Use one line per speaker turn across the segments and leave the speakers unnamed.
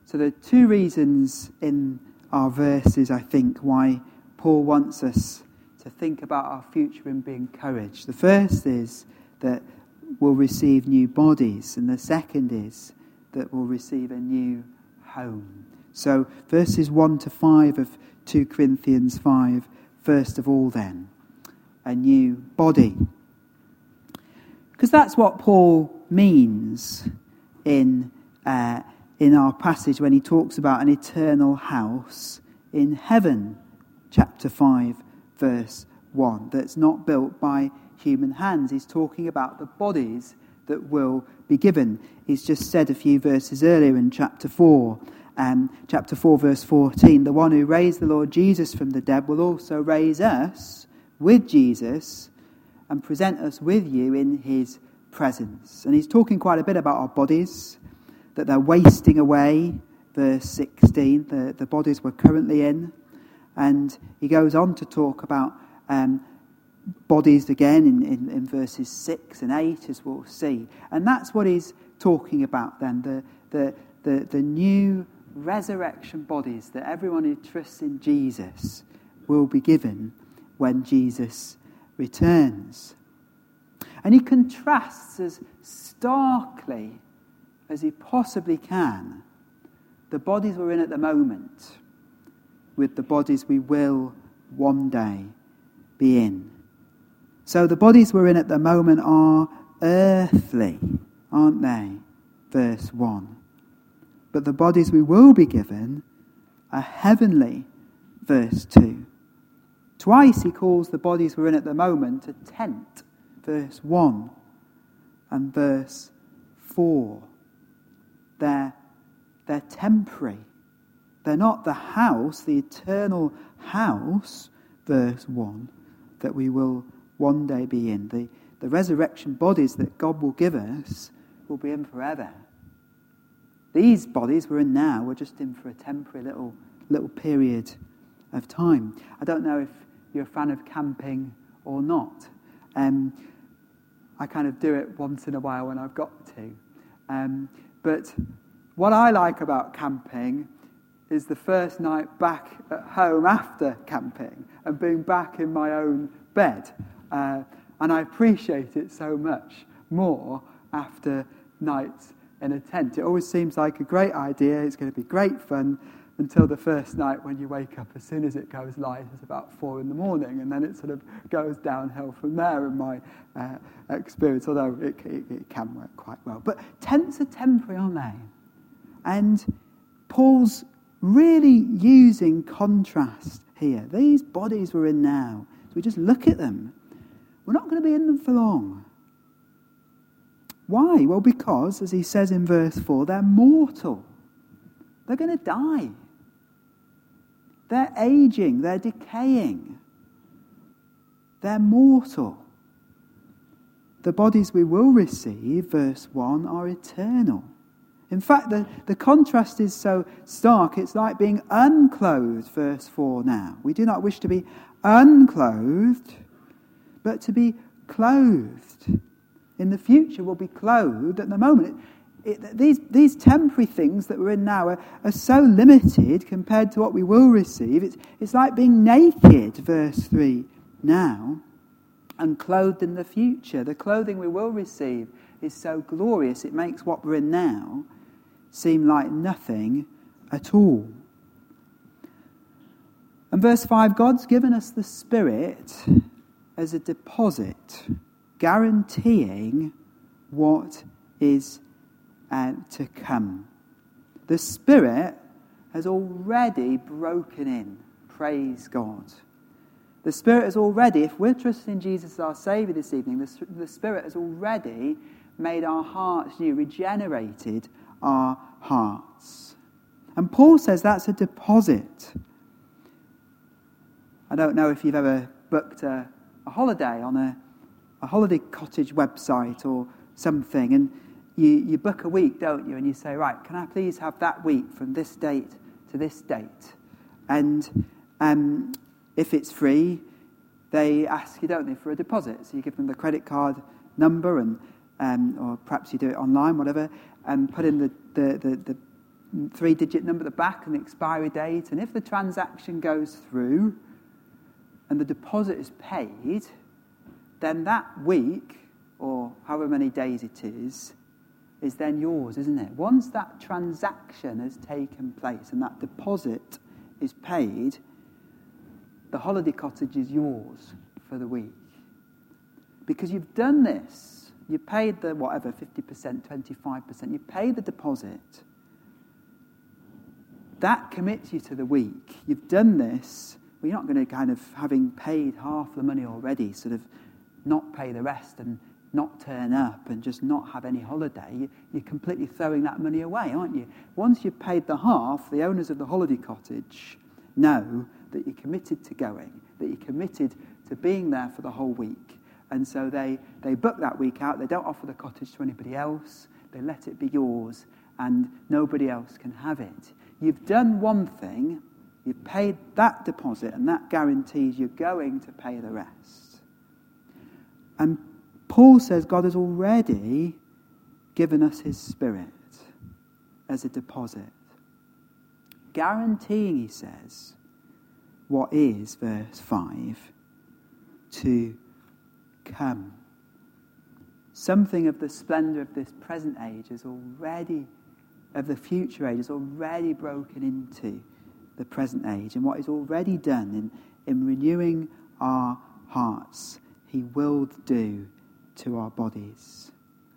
So there are two reasons in our verses, I think, why Paul wants us to think about our future and be encouraged. The first is that we'll receive new bodies, and the second is that we'll receive a new home. So verses 1 to 5 of 2 Corinthians 5, first of all then, a new body. Because that's what Paul means in our passage when he talks about an eternal house in heaven, chapter 5, verse 1, that's not built by human hands. He's talking about the bodies that will be given. He's just said a few verses earlier in chapter 4, verse 14, the one who raised the Lord Jesus from the dead will also raise us with Jesus and present us with you in his presence. And he's talking quite a bit about our bodies, that they're wasting away, verse 16, the bodies we're currently in. And he goes on to talk about bodies again in verses 6 and 8, as we'll see. And that's what he's talking about then, the new resurrection bodies that everyone who trusts in Jesus will be given when Jesus returns. And he contrasts as starkly as he possibly can the bodies we're in at the moment with the bodies we will one day be in. So the bodies we're in at the moment are earthly, aren't they? Verse 1. But the bodies we will be given are heavenly, verse 2. Twice he calls the bodies we're in at the moment a tent, verse 1 and verse 4. They're temporary. They're not the house, the eternal house, verse 1, that we will one day be in. The resurrection bodies that God will give us will be in forever. These bodies we're in now, we're just in for a temporary little period of time. I don't know if you're a fan of camping or not. I kind of do it once in a while when I've got to. But what I like about camping is the first night back at home after camping and being back in my own bed. And I appreciate it so much more after nights in a tent. It always seems like a great idea. It's going to be great fun until the first night when you wake up. As soon as it goes light, it's about 4 a.m, and then it sort of goes downhill from there in my experience, although it can work quite well. But tents are temporary, aren't they? And Paul's really using contrast here. These bodies we're in now, so we just look at them, we're not going to be in them for long. Why? Well, because, as he says in verse 4, they're mortal. They're going to die. They're aging. They're decaying. They're mortal. The bodies we will receive, verse 1, are eternal. In fact, the contrast is so stark, it's like being unclothed, verse 4 now. We do not wish to be unclothed, but to be clothed. In the future, we'll be clothed. At the moment, these temporary things that we're in now are so limited compared to what we will receive. It's like being naked, verse 3 now, and clothed in the future. The clothing we will receive is so glorious, it makes what we're in now seem like nothing at all. And verse 5, God's given us the Spirit as a deposit, guaranteeing what is to come. The Spirit has already broken in. Praise God. The Spirit has already, if we're trusting in Jesus as our Saviour this evening, the Spirit has already made our hearts new, regenerated our hearts. And Paul says that's a deposit. I don't know if you've ever booked a holiday on a holiday cottage website or something, and you book a week, don't you? And you say, right, can I please have that week from this date to this date? And if it's free, they ask you, don't they, for a deposit. So you give them the credit card number, and or perhaps you do it online, whatever, and put in 3-digit number at the back and the expiry date. And if the transaction goes through and the deposit is paid, then that week, or however many days it is then yours, isn't it? Once that transaction has taken place and that deposit is paid, the holiday cottage is yours for the week. Because you've done this. You paid the, 50%, 25%. You paid the deposit. That commits you to the week. You've done this. Well, you're not going to kind of, having paid half the money already, sort of not pay the rest and not turn up and just not have any holiday. You're completely throwing that money away, aren't you? Once you've paid the half, the owners of the holiday cottage know that you're committed to going, that you're committed to being there for the whole week. And so they book that week out. They don't offer the cottage to anybody else. They let it be yours and nobody else can have it. You've done one thing. You've paid that deposit and that guarantees you're going to pay the rest. And Paul says God has already given us his Spirit as a deposit. Guaranteeing, he says, what is, verse 5, to come. Something of the splendour of this present age is already, of the future age, is already broken into the present age. And what is already done in renewing our hearts, he will do to our bodies.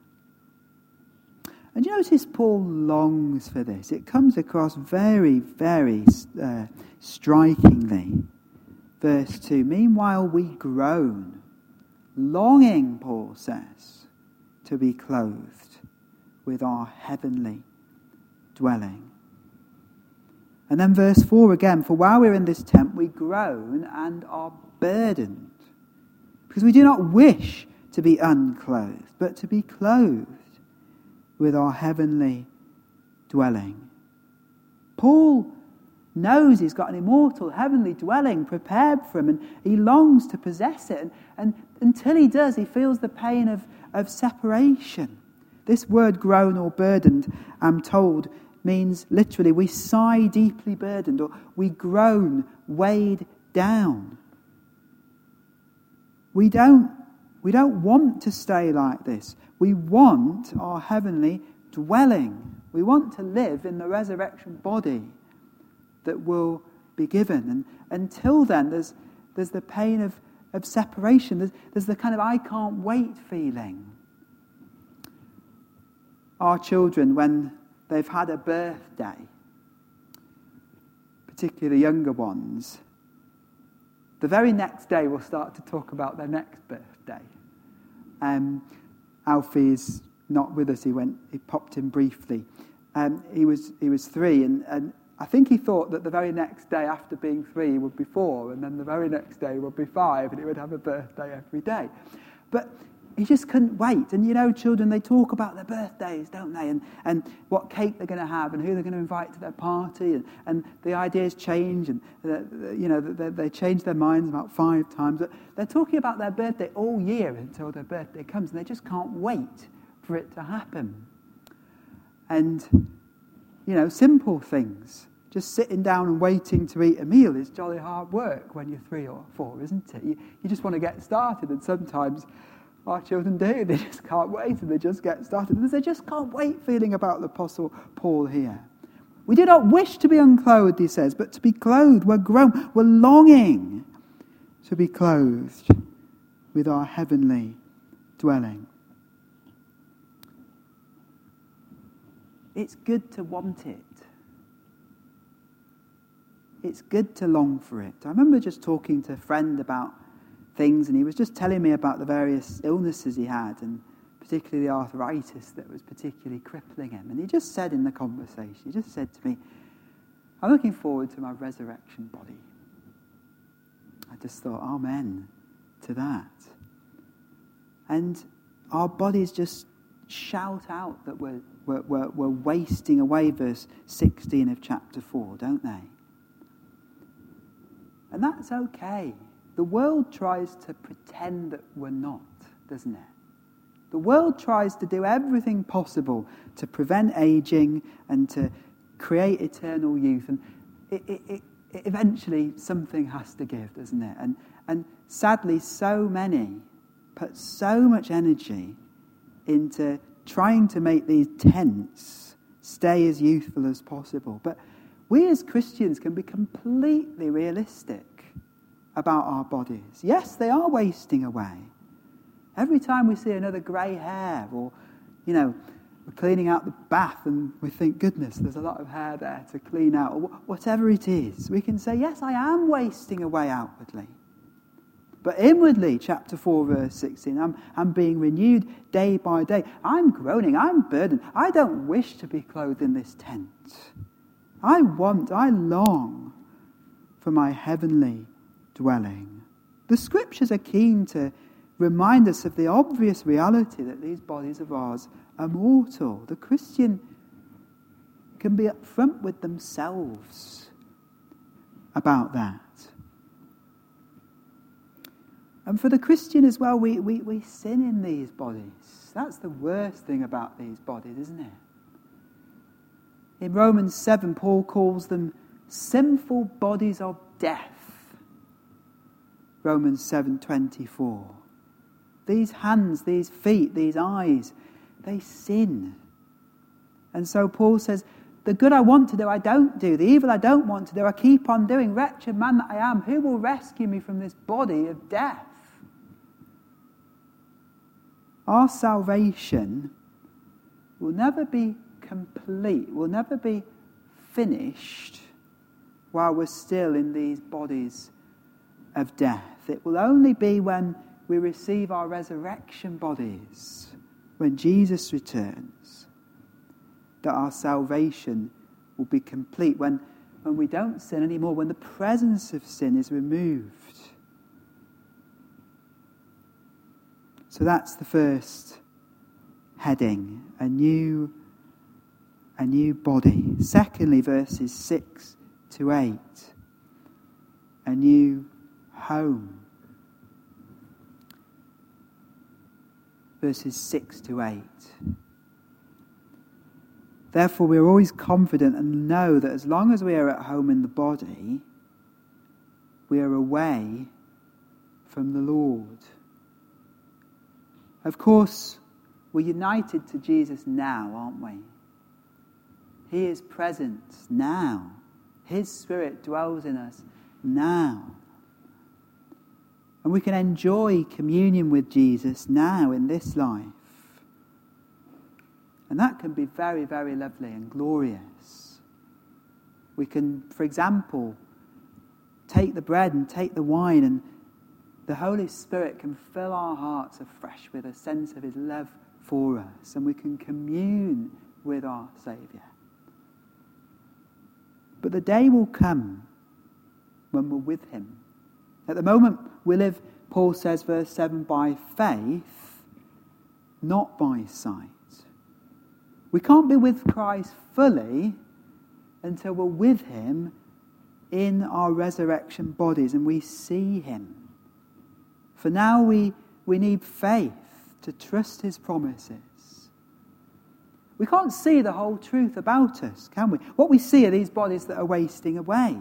And you notice Paul longs for this. It comes across very, very strikingly. Verse 2, meanwhile we groan, longing, Paul says, to be clothed with our heavenly dwelling. And then verse 4 again, for while we're in this tent we groan and are burdened, because we do not wish to be unclothed, but to be clothed with our heavenly dwelling. Paul knows he's got an immortal heavenly dwelling prepared for him, and he longs to possess it. And until he does, he feels the pain of separation. This word groan or burdened, I'm told, means literally we sigh deeply burdened, or we groan weighed down. We don't want to stay like this. We want our heavenly dwelling. We want to live in the resurrection body that will be given. And until then, there's the pain of separation. There's the kind of I can't wait feeling. Our children, when they've had a birthday, particularly the younger ones, the very next day we'll start to talk about their next birthday. Alfie is not with us. He popped in briefly. He was 3, and I think he thought that the very next day after being 3 would be 4, and then the very next day would be 5, and he would have a birthday every day. But he just couldn't wait. And you know, children, they talk about their birthdays, don't they? And what cake they're going to have and who they're going to invite to their party. And the ideas change, and they change their minds about 5 times. But they're talking about their birthday all year until their birthday comes, and they just can't wait for it to happen. And, simple things. Just sitting down and waiting to eat a meal is jolly hard work when you're 3 or 4, isn't it? You just want to get started, and sometimes our children do. They just can't wait, and they just get started. And they just can't wait feeling about the Apostle Paul here. We do not wish to be unclothed, he says, but to be clothed. We're grown. We're longing to be clothed with our heavenly dwelling. It's good to want it. It's good to long for it. I remember just talking to a friend about things, and he was just telling me about the various illnesses he had, and particularly the arthritis that was particularly crippling him. And he just said in the conversation, he just said to me, I'm looking forward to my resurrection body. I just thought, amen to that. And our bodies just shout out that we're wasting away, verse 16 of chapter 4, don't they? And that's okay. The world tries to pretend that we're not, doesn't it? The world tries to do everything possible to prevent aging and to create eternal youth. And it eventually something has to give, doesn't it? And sadly, so many put so much energy into trying to make these tents stay as youthful as possible. But we as Christians can be completely realistic about our bodies. Yes, they are wasting away. Every time we see another grey hair, or, we're cleaning out the bath and we think, goodness, there's a lot of hair there to clean out, or whatever it is, we can say, yes, I am wasting away outwardly. But inwardly, chapter 4, verse 16, I'm being renewed day by day. I'm groaning, I'm burdened. I don't wish to be clothed in this tent. I long for my heavenly dwelling. The scriptures are keen to remind us of the obvious reality that these bodies of ours are mortal. The Christian can be upfront with themselves about that. And for the Christian as well, we sin in these bodies. That's the worst thing about these bodies, isn't it? In Romans 7, Paul calls them sinful bodies of death. Romans 7:24. These hands, these feet, these eyes, they sin. And so Paul says, the good I want to do, I don't do. The evil I don't want to do, I keep on doing. Wretched man that I am, who will rescue me from this body of death? Our salvation will never be complete, will never be finished while we're still in these bodies of death. It will only be when we receive our resurrection bodies, when Jesus returns, that our salvation will be complete, when we don't sin anymore, when the presence of sin is removed. So that's the first heading, a new body. Secondly, verses 6 to 8, a new home. Verses 6 to 8. Therefore, we are always confident and know that as long as we are at home in the body, we are away from the Lord. Of course, we're united to Jesus now, aren't we? He is present now. His Spirit dwells in us now. And we can enjoy communion with Jesus now in this life. And that can be very, very lovely and glorious. We can, for example, take the bread and take the wine, and the Holy Spirit can fill our hearts afresh with a sense of his love for us, and we can commune with our Saviour. But the day will come when we're with him. At the moment, we live, Paul says, verse 7, by faith, not by sight. We can't be with Christ fully until we're with him in our resurrection bodies and we see him. For now we need faith to trust his promises. We can't see the whole truth about us, can we? What we see are these bodies that are wasting away.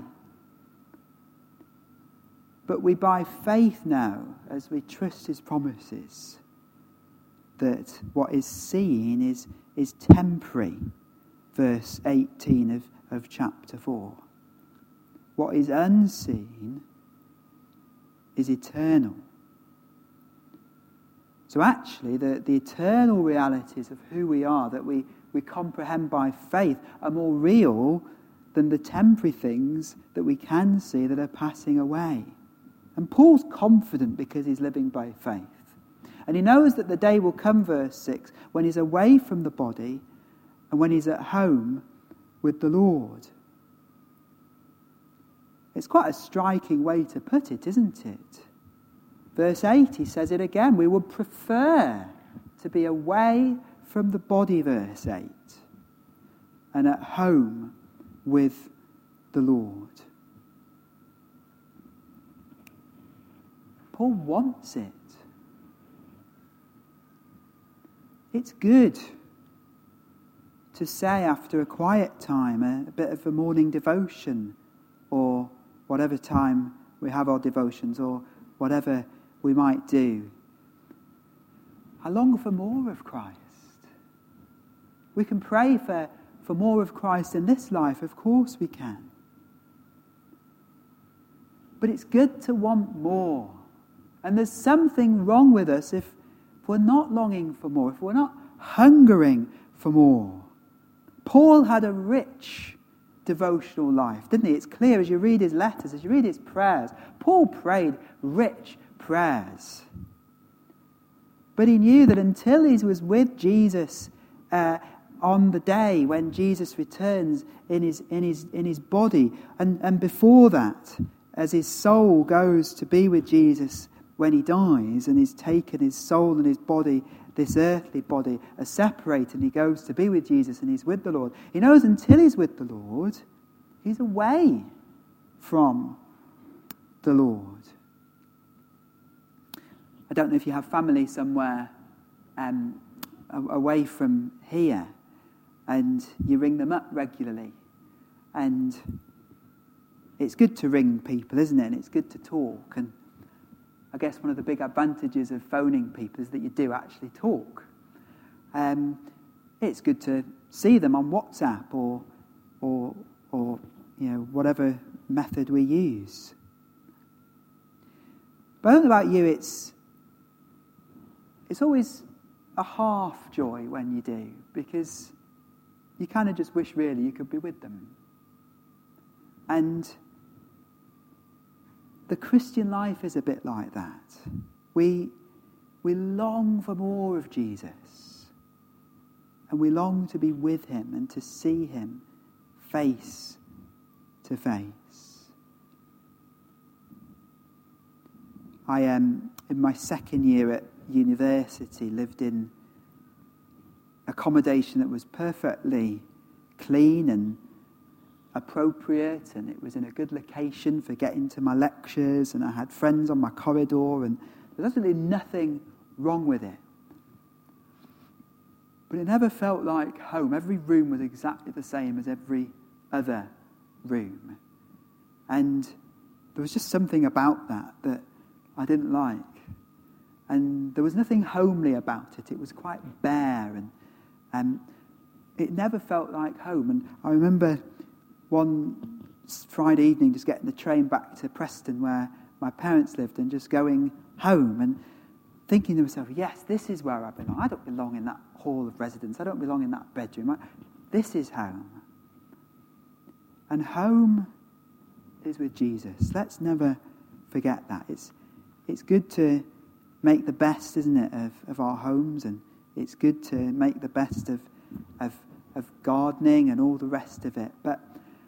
But we, by faith now, as we trust his promises, that what is seen is temporary. Verse 18 of chapter 4. What is unseen is eternal. So actually, the eternal realities of who we are, that we comprehend by faith, are more real than the temporary things that we can see that are passing away. And Paul's confident because he's living by faith. And he knows that the day will come, verse 6, when he's away from the body and when he's at home with the Lord. It's quite a striking way to put it, isn't it? Verse 8, he says it again. We would prefer to be away from the body, verse 8, and at home with the Lord. Paul wants it. It's good to say after a quiet time, a bit of a morning devotion, or whatever time we have our devotions, or whatever we might do. I long for more of Christ. We can pray for more of Christ in this life, of course we can. But it's good to want more. And there's something wrong with us if we're not longing for more, if we're not hungering for more. Paul had a rich devotional life, didn't he? It's clear as you read his letters, as you read his prayers. Paul prayed rich prayers. But he knew that until he was with Jesus on the day when Jesus returns in his body, and before that, as his soul goes to be with Jesus when he dies, and he's taken his soul and his body, this earthly body, are separated, and he goes to be with Jesus and he's with the Lord. He knows until he's with the Lord, he's away from the Lord. I don't know if you have family somewhere away from here, and you ring them up regularly. And it's good to ring people, isn't it? And it's good to talk. And I guess one of the big advantages of phoning people is that you do actually talk. It's good to see them on WhatsApp or whatever method we use. But I don't know about you, it's always a half joy when you do, because you kind of just wish really you could be with them. And the Christian life is a bit like that. We long for more of Jesus, and we long to be with him and to see him face to face. I in my second year at university, lived in accommodation that was perfectly clean and appropriate, and it was in a good location for getting to my lectures, and I had friends on my corridor, and there's absolutely nothing wrong with it. But it never felt like home. Every room was exactly the same as every other room. And there was just something about that I didn't like. And there was nothing homely about it. It was quite bare, and it never felt like home. And I remember one Friday evening just getting the train back to Preston where my parents lived, and just going home and thinking to myself, yes, this is where I belong. I don't belong in that hall of residence. I don't belong in that bedroom. This is home. And home is with Jesus. Let's never forget that. It's good to make the best, isn't it, of our homes, and it's good to make the best of gardening and all the rest of it. But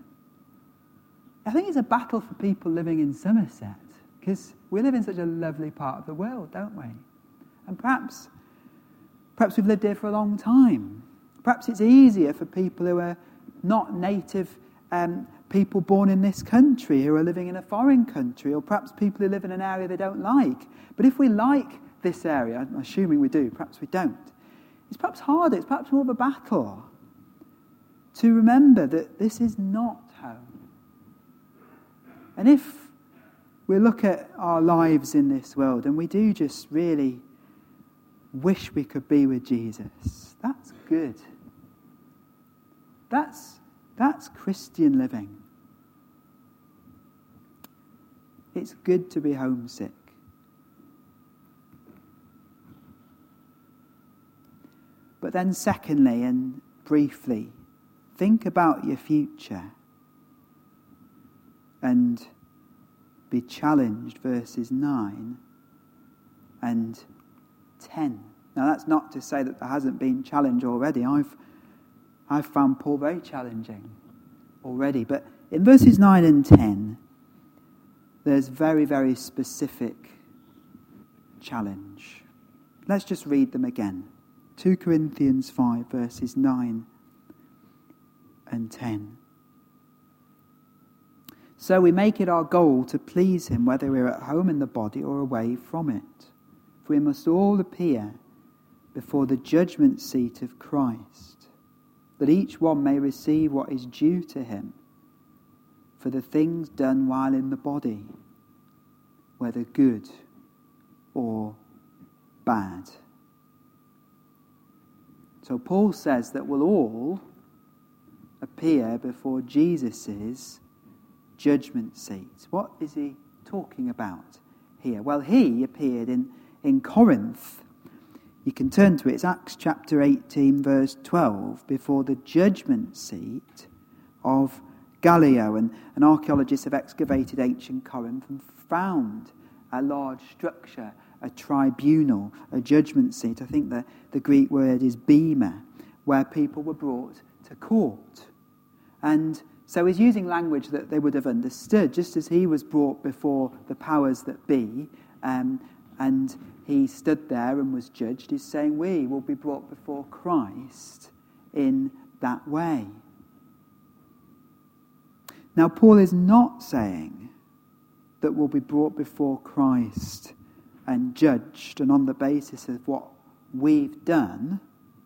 I think it's a battle for people living in Somerset, because we live in such a lovely part of the world, don't we? And perhaps we've lived here for a long time. Perhaps it's easier for people who are not native people born in this country, who are living in a foreign country, or perhaps people who live in an area they don't like. But if we like this area, I'm assuming we do, perhaps we don't, it's perhaps harder, it's perhaps more of a battle to remember that this is not home. And if we look at our lives in this world and we do just really wish we could be with Jesus, that's good. That's Christian living. It's good to be homesick. But then secondly, and briefly, think about your future and be challenged, verses 9 and 10. Now that's not to say that there hasn't been challenge already. I've found Paul very challenging already. But in verses 9 and 10, there's very, very specific challenge. Let's just read them again. 2 Corinthians 5, verses 9 and 10. So we make it our goal to please him, whether we're at home in the body or away from it. For we must all appear before the judgment seat of Christ, that each one may receive what is due to him for the things done while in the body, whether good or bad. So Paul says that we'll all appear before Jesus' judgment seat. What is he talking about here? Well, he appeared in Corinth. You can turn to it. It's Acts chapter 18, verse 12, before the judgment seat of Gallio. And archaeologists have excavated ancient Corinth and found a large structure, a tribunal, a judgment seat. I think the Greek word is bema, where people were brought to court. And so he's using language that they would have understood, just as he was brought before the powers that be, and he stood there and was judged. He's saying we will be brought before Christ in that way. Now, Paul is not saying that we'll be brought before Christ and judged, and on the basis of what we've done,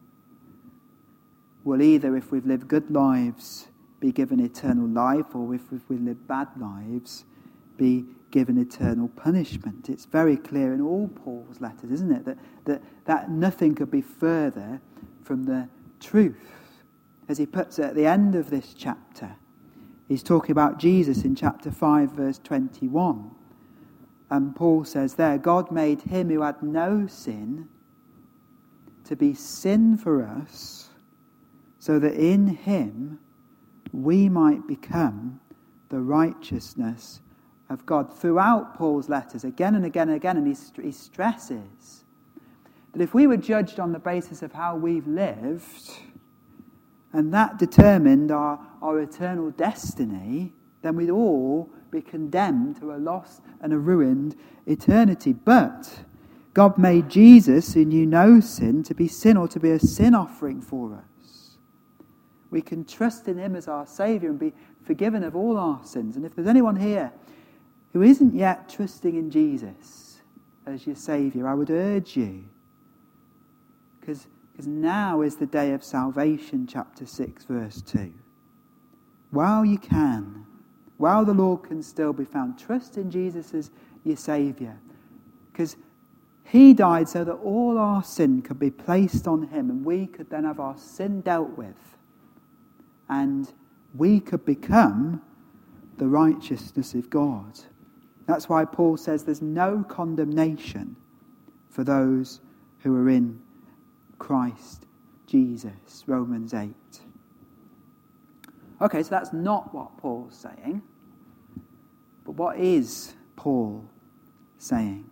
we'll either, if we've lived good lives, be given eternal life, or if we live bad lives, be given eternal punishment. It's very clear in all Paul's letters, isn't it, that nothing could be further from the truth. As he puts it at the end of this chapter, he's talking about Jesus in chapter 5, verse 21. And Paul says there, God made him who had no sin to be sin for us, so that in him we might become the righteousness of God. Throughout Paul's letters, again and again and again, and he stresses that if we were judged on the basis of how we've lived, and that determined our eternal destiny, then we'd all be condemned to a lost and a ruined eternity. But God made Jesus, who knew no sin, to be sin, or to be a sin offering for us. We can trust in him as our Saviour and be forgiven of all our sins. And if there's anyone here who isn't yet trusting in Jesus as your Saviour, I would urge you, because now is the day of salvation, chapter 6, verse 2. While you can, while the Lord can still be found, trust in Jesus as your Saviour, because he died so that all our sin could be placed on him, and we could then have our sin dealt with, and we could become the righteousness of God. That's why Paul says there's no condemnation for those who are in Christ Jesus, Romans 8. Okay, so that's not what Paul's saying. But what is Paul saying?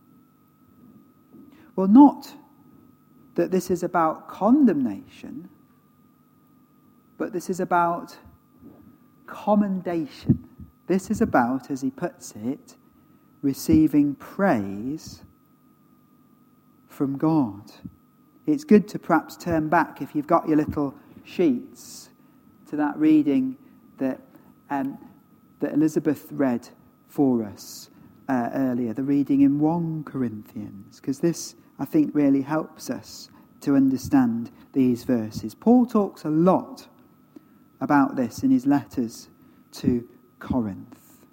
Well, not that this is about condemnation, but this is about commendation. This is about, as he puts it, receiving praise from God. It's good to perhaps turn back, if you've got your little sheets, to that reading that Elizabeth read for us earlier, the reading in 1 Corinthians, because this, I think, really helps us to understand these verses. Paul talks a lot about this in his letters to Corinth.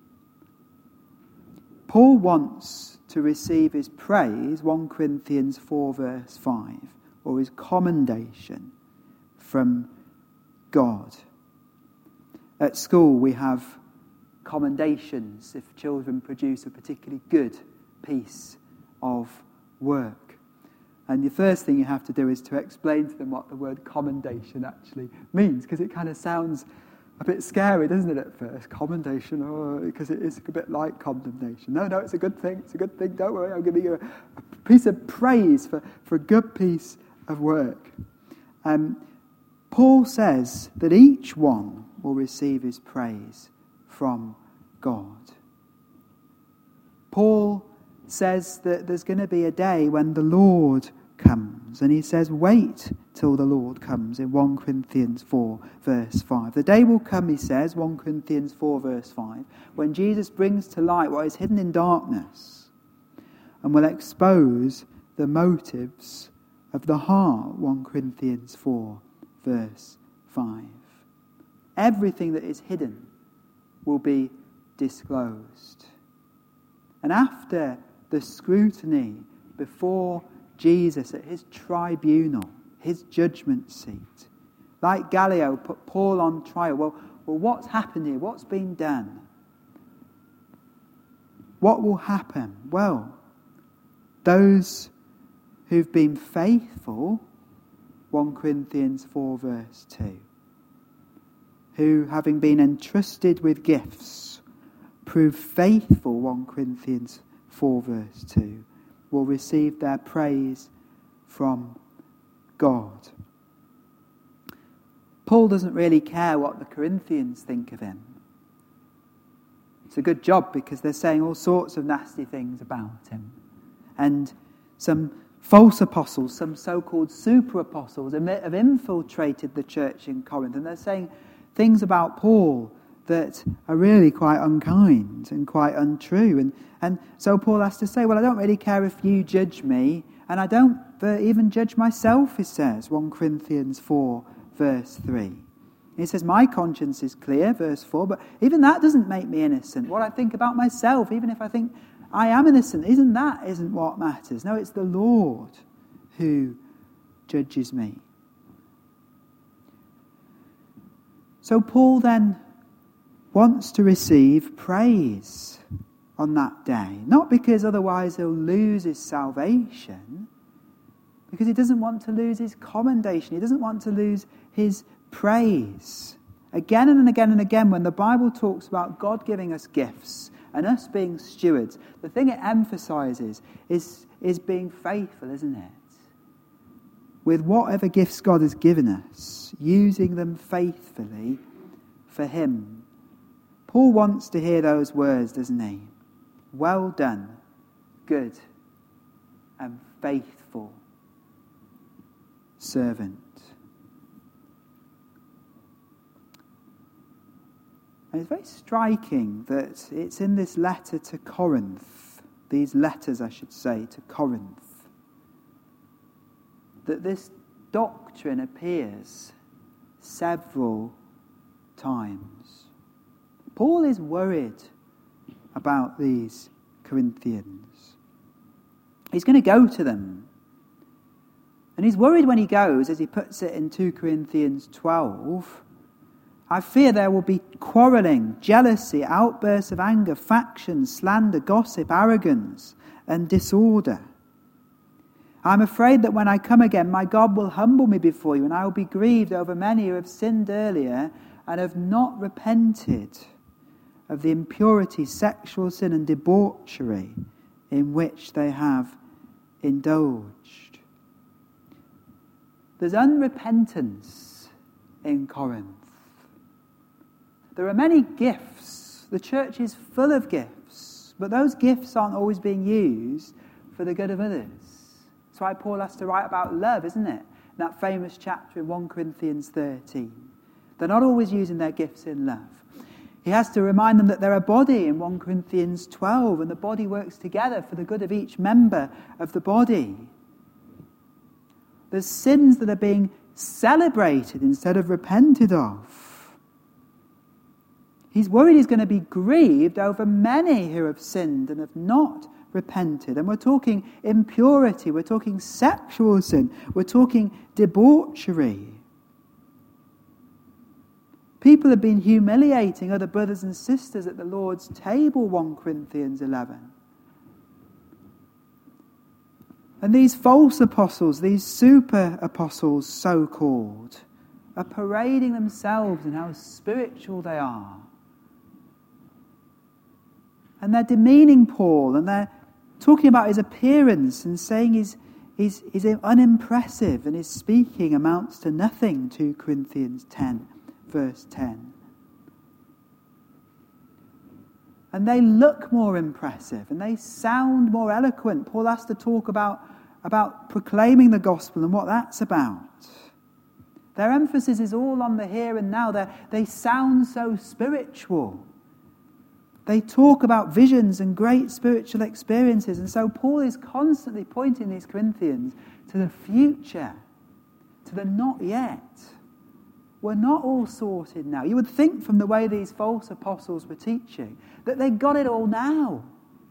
Paul wants to receive his praise, 1 Corinthians 4 verse 5, or his commendation from God. At school we have commendations if children produce a particularly good piece of work. And the first thing you have to do is to explain to them what the word commendation actually means, because it kind of sounds a bit scary, doesn't it, at first? Commendation, because it is a bit like condemnation. No, it's a good thing. It's a good thing. Don't worry, I'm giving you a piece of praise for a good piece of work. Paul says that each one will receive his praise from God. Paul says that there's going to be a day when the Lord comes, and he says, wait till the Lord comes in 1 Corinthians 4 verse 5. The day will come, he says, 1 Corinthians 4 verse 5, when Jesus brings to light what is hidden in darkness and will expose the motives of the heart, 1 Corinthians 4 verse 5. Everything that is hidden will be disclosed. And after the scrutiny before Jesus at his tribunal, his judgment seat, like Gallio put Paul on trial. Well, what's happened here? What's been done? What will happen? Well, those who've been faithful, 1 Corinthians 4 verse 2, who, having been entrusted with gifts, prove faithful, 1 Corinthians 4 verse 2, will receive their praise from God. Paul doesn't really care what the Corinthians think of him. It's a good job because they're saying all sorts of nasty things about him. And some false apostles, some so-called super apostles, have infiltrated the church in Corinth, and they're saying things about Paul that are really quite unkind and quite untrue. And so Paul has to say, well, I don't really care if you judge me, and I don't even judge myself, he says, 1 Corinthians 4 verse 3. He says, my conscience is clear, verse 4, but even that doesn't make me innocent. What I think about myself, even if I think I am innocent, isn't what matters. No, it's the Lord who judges me. So Paul then wants to receive praise on that day, not because otherwise he'll lose his salvation, because he doesn't want to lose his commendation. He doesn't want to lose his praise. Again and again and again, when the Bible talks about God giving us gifts and us being stewards, the thing it emphasizes is being faithful, isn't it? With whatever gifts God has given us, using them faithfully for him. Paul wants to hear those words, doesn't he? Well done, good and faithful servant. And it's very striking that it's in this letter to Corinth, these letters I should say to Corinth, that this doctrine appears several times. Paul is worried about these Corinthians. He's going to go to them. And he's worried when he goes, as he puts it in 2 Corinthians 12, I fear there will be quarrelling, jealousy, outbursts of anger, factions, slander, gossip, arrogance, and disorder. I'm afraid that when I come again, my God will humble me before you, and I will be grieved over many who have sinned earlier and have not repented of the impurity, sexual sin, and debauchery in which they have indulged. There's unrepentance in Corinth. There are many gifts. The church is full of gifts, but those gifts aren't always being used for the good of others. That's why Paul has to write about love, isn't it? In that famous chapter in 1 Corinthians 13. They're not always using their gifts in love. He has to remind them that they're a body in 1 Corinthians 12, and the body works together for the good of each member of the body. There's sins that are being celebrated instead of repented of. He's worried he's going to be grieved over many who have sinned and have not repented. And we're talking impurity, we're talking sexual sin, we're talking debauchery. People have been humiliating other brothers and sisters at the Lord's table, 1 Corinthians 11. And these false apostles, these super apostles so-called, are parading themselves in how spiritual they are. And they're demeaning Paul, and they're talking about his appearance and saying he's unimpressive and his speaking amounts to nothing, 2 Corinthians 10, verse 10. And they look more impressive and they sound more eloquent. Paul has to talk about proclaiming the gospel and what that's about. Their emphasis is all on the here and now. They sound so spiritual. They talk about visions and great spiritual experiences. And so Paul is constantly pointing these Corinthians to the future, to the not yet. were not all sorted now. You would think from the way these false apostles were teaching that they got it all now.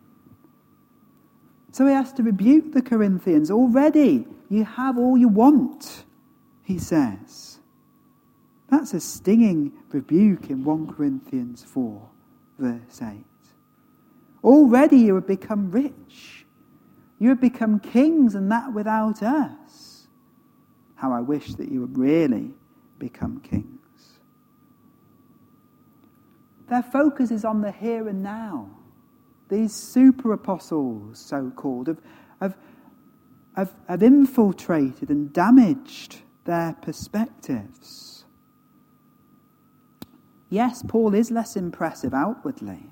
So he has to rebuke the Corinthians. Already you have all you want, he says. That's a stinging rebuke in 1 Corinthians 4, verse 8. Already you have become rich. You have become kings, and that without us. How I wish that you would really become kings. Their focus is on the here and now. These super apostles, so-called, have infiltrated and damaged their perspectives. Yes, Paul is less impressive outwardly.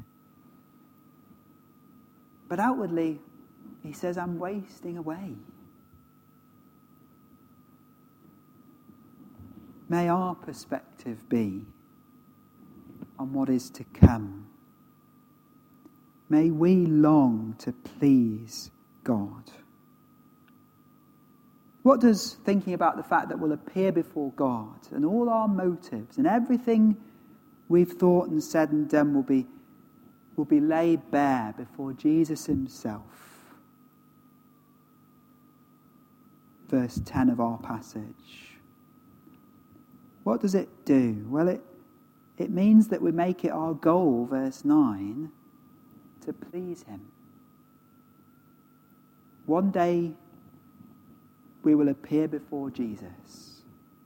But outwardly, he says, I'm wasting away. May our perspective be on what is to come. May we long to please God. What does thinking about the fact that we'll appear before God and all our motives and everything we've thought and said and done will be laid bare before Jesus himself? Verse 10 of our passage. What does it do? Well, it means that we make it our goal, verse 9, to please him. One day we will appear before Jesus.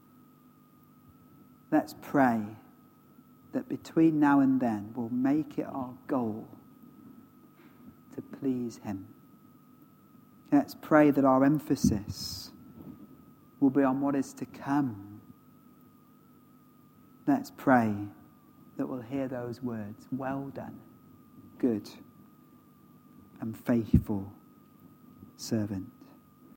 Let's pray that between now and then we'll make it our goal to please him. Let's pray that our emphasis will be on what is to come. Let's pray that we'll hear those words, well done, good and faithful servant.